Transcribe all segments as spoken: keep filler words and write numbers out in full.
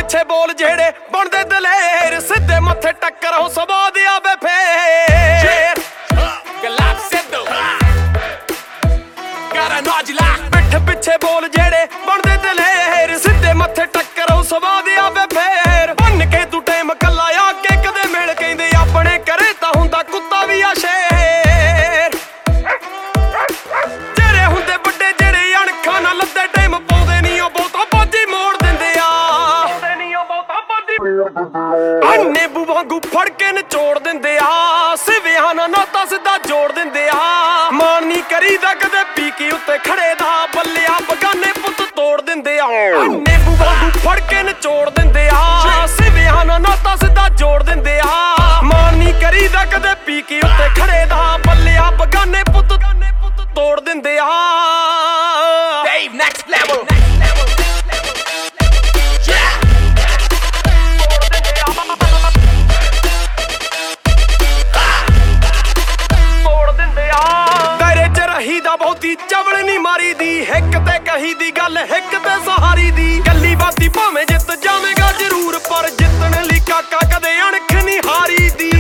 ਪਿੱਛੇ ਬੋਲ ਜਿਹੜੇ ਬਣਦੇ ਦਲੇਰ ਸਿੱਧੇ ਮੱਥੇ ਟੱਕਰ ਹੋ ਸਵਾ ਦੇ ਆਵੇ ਫੇਰ ਗਲਾਪਸੇਦੋ ਗਾਰਾ ਨੌਜਲਾ ਪਿੱਠ ਪਿੱਛੇ ਬੋਲ ਜਿਹੜੇ ਬਣਦੇ ਦਲੇਰ ਸਿੱਧੇ ਮੱਥੇ ਟੱਕਰ ਹੋ ਸਵਾ ਦੇ ਆਵੇ ਫੇਰ ਬੰਨ ਕੇ ਤੂੰ ਟਾਈਮ ਕੱਲਾ ਆ ਕੇ ਕਦੇ ਮਿਲ ਕਹਿੰਦੇ ਆਪਣੇ ਘਰੇ ਤਾਂ ਹੁੰਦਾ ਕੁੱਤਾ ਵੀ ਆ ਸ਼ੇਰ ਜਿਹੜੇ ਹੁੰਦੇ ਵੱਡੇ ਜਿਹੜੇ ਅਣਖਾਂ ਨਾਲ ਲੱਦੇ ਟਾਈਮ ਪਾਉਂਦੇ ਨਹੀਂ ਉਹ ਬਹੁਤਾ ਬਾਜੀ ਮੋੜ ਦਿੰਦੇ ਆ ਪਾਉਂਦੇ ਨਹੀਂ ਉਹ ਬਹੁਤਾ ਬਾਜੀ ਅੰਨੇ ਬੂ ਵਾਂਗੂ ਫੜ ਕੇ ਨਚੋੜ ਦਿੰਦੇ ਆ ਸਿਵਿਆਂ ਨਾਲ ਨਾਤਾ ਸਿੱਧਾ ਜੋੜ ਦਿੰਦੇ ਆ ਮਾਣ ਨਹੀਂ ਕਰੀਦਾ ਕਦੇ ਪੀ ਕੇ ਉੱਤੇ ਖੜੇ ਦਾ ਬੱਲਿਆ ਬਗਾਨੇ ਪੁੱਤ ਤੋੜ ਦਿੰਦੇ ਆ ਅੰਨੇ ਬੂ ਵਾਂਗੂ ਫੜ ਕੇ ਨਚੋੜ ਦਿੰਦੇ ਆ ਸਿਵਿਆਂ ਨਾਲ ਨਾਤਾ ਸਿੱਧਾ ਜੋੜ ਦਿੰਦੇ ਆ ਮਾਣ ਨਹੀਂ ਕਰੀਦਾ ਕਦੇ ਪੀ ਕੇ ਉੱਤੇ ਖੜੇ ਦਾ ਬੱਲਿਆ ਬਗਾਨੇ ਪੁੱਤ ਤੋੜ ਦਿੰਦੇ ਆ Dave next level ਤੋੜ ਦਿੰਦੇ ਆ ਤੇਰੇ ਚ ਰਹੀ ਦਾ ਬਹੁਤੀ ਚਵਲ ਨਹੀਂ ਮਾਰੀ ਦੀ ਹਿੱਕ ਤੇ ਕਹੀ ਦੀ ਗੱਲ ਹਿੱਕ ਤੇ ਸਹਾਰੀ ਦੀ ਗੱਲੀ ਬਾਤੀ ਭਾਵੇਂ ਜਿੱਤ ਜਾਵੇਂਗਾ ਜ਼ਰੂਰ ਪਰ ਜਿੱਤਣ ਲਈ ਕਾਕਾ ਕਦੇ ਅਣਖ ਨਹੀਂ ਹਾਰੀ ਦੀ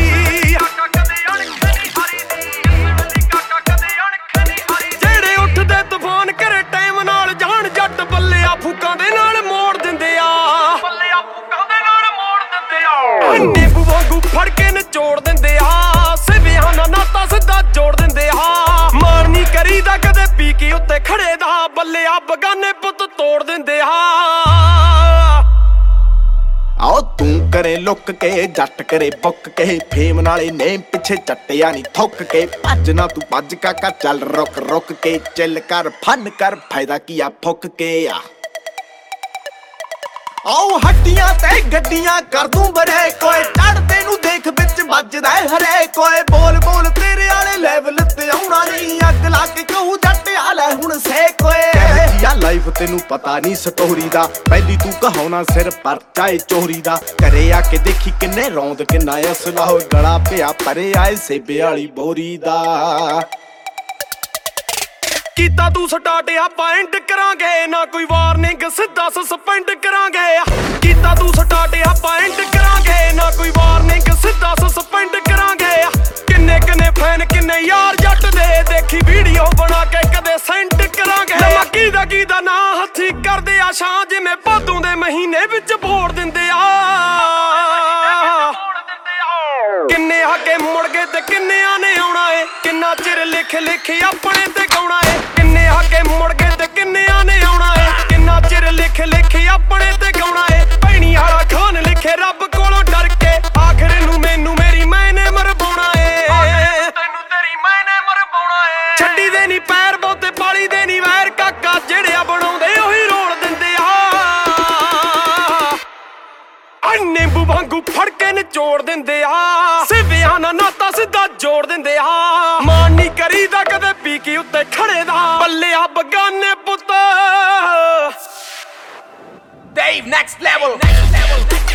ਤੂਫਾਨ ਕਰੇ ਟਾਈਮ ਨਾਲ ਜਾਣ ਜੱਟ ਬੱਲਿਆ ਫੂਕਾਂ ਦੇ ਨਾਲ ਮੋੜ ਦਿੰਦੇ ਆ ਬੱਲਿਆ ਫੂਕਾਂ ਦੇ ਨਾਲ ਮੋੜ ਦਿੰਦੇ ਆ ਅੰਨੇ ਬੂ ਵਾਂਗੂ ਫੜ ਕੇ ਨਚੋੜ ਦਿੰਦੇ ਆ ਸਿਵਿਆਂ ਨਾਲ ਨਾਤਾ ਸਿੱਧਾ ਜੋੜ ਦਿੰਦੇ ਆ ਮਾਣ ਨਹੀਂ ਕਰੀਦਾ ਕਦੇ ਪੀ ਕੇ ਉੱਤੇ ਖੜੇ ਦਾ ਬੱਲਿਆ ਬਗਾਨੇ ਪੁੱਤ ਤੋੜ ਦਿੰਦੇ ਆ ਆਓ ਤੂੰ ਕਰੇ ਲੁੱਕ ਕੇ ਜੱਟ ਕਰੇ ਬੁੱਕ ਕੇ ਫੇਮ ਨਾਲੇ ਨੇਮ ਪਿੱਛੇ ਚੱਟਿਆ ਨਹੀਂ ਥੁੱਕ ਕੇ ਭੱਜ ਨਾ ਤੂੰ ਭੱਜ ਕਾਕਾ ਚੱਲ ਰੁਕ ਰੁਕ ਕੇ ਚਿੱਲ ਕਰ ਫਨ ਕਰ ਫਾਇਦਾ ਕੀ ਆ ਫੁੱਕ ਕੇ ਆ ਆਓ ਹੱਡੀਆਂ ਤੇ ਗੱਡੀਆਂ ਕਰ ਦੂੰ ਬਰੇ ਕੋਈ ਚੜਦੇ ਨੂੰ ਦੇਖ ਵਿੱਚ ਵੱਜਦਾ ਹਰੇ ਕੋਈ ਬੋਲ ਬੋਲ ਤੇਰੇ ਵਾਲੇ ਲੈਵਲ ਤੇ ਆਉਣਾ ਨਹੀਂ ਅੱਗ ਲਾ ਕੇ ਕਹੂ ਜੱਟ ਆਲੇ ਹੁਣ ਸੇ ਕੋਏ ਯਾ ਲਾਈਫ ਤੈਨੂੰ ਪਤਾ ਨਹੀਂ ਸਟੋਰੀ ਦਾ ਪਹਿਲੀ ਤੂੰ ਕਹਾਉਣਾ ਸਿਰ ਪਰ ਚਾਏ ਚੋਰੀ ਦਾ ਘਰੇ ਆ ਕੇ ਦੇਖੀ ਕਿੰਨੇ ਰੌਂਦ ਕਿੰਨਾ ਅਸਲਾ ਹੋ ਗਲਾ ਪਿਆ ਪਰੇ ਆਏ ਸੇਬੇ ਵਾਲੀ ਬੋਰੀ ਦਾ ਕੀਤਾ ਤੂੰ ਸਟਾਰਟ ਆਪਾਂ ਐਂਡ ਕਰਾਂਗੇ ਨਾ ਕੋਈ ਵਾਰਨਿੰਗ ਸਿੱਧਾ ਸਸਪੈਂਡ ਕਰਾਂਗੇ ਕੀਤਾ ਤੂੰ ਸਟਾਰਟ ਆਪਾਂ ਐਂਡ ਕਰਾਂਗੇ ਨਾ ਕੋਈ ਵਾਰਨਿੰਗ ਸਿੱਧਾ ਸਸਪੈਂਡ ਕਰਾਂਗੇ ਕਿੰਨੇ ਕਿੰਨੇ ਫੈਨ ਕਿੰਨੇ ਯਾਰ ਜੱਟ ਦੇ ਦੇਖੀ ਵੀਡੀਓ ਬਣਾ ਕੇ ਕਦੇ ਸੈਂਡ ਕਰਾਂਗੇ ਲਮਾ ਕੀਦਾ ਕੀਦਾ ਨਾ ਹੱਥੀ ਕਰਦੇ ਆ ਸ਼ਾਂ ਜਿਵੇਂ ਭਾਦੋਂ ਦੇ ਮਹੀਨੇ ਵਿੱਚ ਭੋੜ ਦਿੰਦੇ ਆ ਕਿੰਨੇ ਆਕੇ ਮੁੜ ਗਏ ਤੇ ਕਿੰਨਿਆਂ ਨੇ ਆਉਣਾ ਏ ਕਿੰਨਾ ਚਿਰ ਲਿਖ ਲਿਖ ਆਪਣੇ ਤੇ ਗਾਉਣਾ ਏ ਕਿੰਨੇ ਆਕੇ ਮੁੜ ਗਏ ਤੇ ਕਿੰਨਿਆਂ ਨੇ ਆਉਣਾ ਏ ਕਿੰਨਾ ਚਿਰ ਲਿਖ ਲਿਖ ਆਪਣੇ ਤੇ ਗਾਉਣਾ ਏ ਭੈਣੀ ਵਾਲਾ ਖਾਨ ਲਿਖੇ ਰੱਬ ਕੋਲੋਂ ਡਰ ਕੇ ਆਖਰ ਨੂੰ ਮੈਨੂੰ ਮੇਰੀ ਮੈਨੇ ਮਰਵਾਉਣਾ ਏ ਤੈਨੂੰ ਤੇਰੀ ਮੈਨੇ ਮਰਵਾਉਣਾ ਏ ਛੱਡੀ ਦੇ ਨਹੀਂ ਪੈਰ ਬਹੁਤੇ ਪਾਲੀ ਦੇ ਨਹੀਂ ਵੈਰ ਕਾਕਾ ਜਿਹੜਿਆ ਬਣਾਉਂਦੇ ਉਹੀ ਰੋਲ ਦਿੰਦੇ ਆ ਅੰਨੇ ਬੂ ਵਾਂਗੂ ਫੜ ਕੇ ਨਚੋੜ ਦਿੰਦੇ ਆ ਸਿਵਿਆਂ ਨਾਲ ਨਾਤਾ ਸਿੱਧਾ ਜੋੜ ਦਿੰਦੇ ਆ ਮਾਣ ਨਹੀਂ ਕਰੀਦਾ ਕਦੇ ਪੀ ਕੇ ਉੱਤੇ ਖੜੇ ਦਾ ਬੱਲਿਆ ਬਗਾਨੇ ਪੁੱਤ Dave next level